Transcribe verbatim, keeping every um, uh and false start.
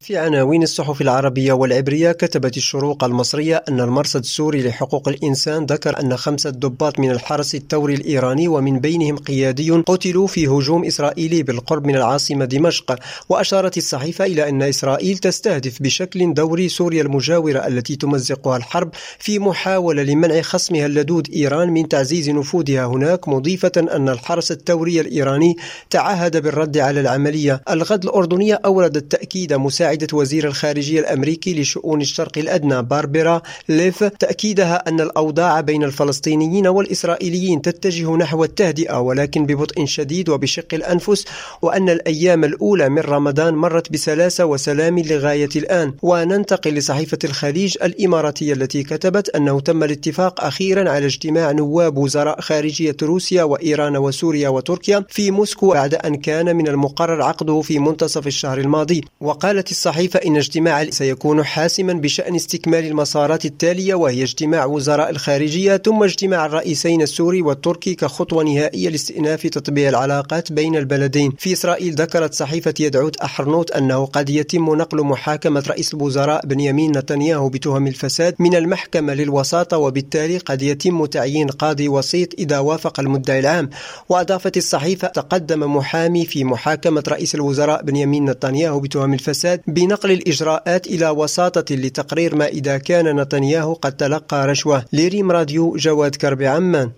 في عناوين الصحف العربية والعبرية، كتبت الشروق المصرية أن المرصد السوري لحقوق الإنسان ذكر أن خمسة ضباط من الحرس الثوري الإيراني ومن بينهم قيادي قتلوا في هجوم إسرائيلي بالقرب من العاصمة دمشق. وأشارت الصحيفة إلى أن إسرائيل تستهدف بشكل دوري سوريا المجاورة التي تمزقها الحرب في محاولة لمنع خصمها اللدود إيران من تعزيز نفوذها هناك، مضيفة أن الحرس الثوري الإيراني تعهد بالرد على العملية. الغد الأردنية أوردت تأكيد مساعدة وزير الخارجية الأمريكي لشؤون الشرق الأدنى باربرا ليف تأكيدها أن الأوضاع بين الفلسطينيين والإسرائيليين تتجه نحو التهدئة ولكن ببطء شديد وبشق الأنفس، وأن الأيام الأولى من رمضان مرت بسلاسة وسلام لغاية الآن. وننتقل لصحيفة الخليج الإماراتية التي كتبت أنه تم الاتفاق أخيرا على اجتماع نواب وزراء خارجية روسيا وإيران وسوريا وتركيا في موسكو بعد أن كان من المقرر عقده في منتصف الشهر الماضي. وقالت الصحيفة إن اجتماع سيكون حاسما بشأن استكمال المسارات التالية، وهي اجتماع وزراء الخارجية ثم اجتماع الرئيسين السوري والتركي كخطوة نهائية لاستئناف تطبيع العلاقات بين البلدين. في إسرائيل ذكرت صحيفة يدعوت أحرنوت أنه قد يتم نقل محاكمة رئيس الوزراء بنيامين نتنياهو بتهم الفساد من المحكمة للوساطة، وبالتالي قد يتم تعيين قاضي وسيط إذا وافق المدعي العام. وأضافت الصحيفة تقدم محامي في محاكمة رئيس الوزراء بنيامين نتنياهو بتهم الفساد بنقل الإجراءات إلى وساطة لتقرير ما إذا كان نتنياهو قد تلقى رشوة. لريم راديو، جواد كربي، عمان.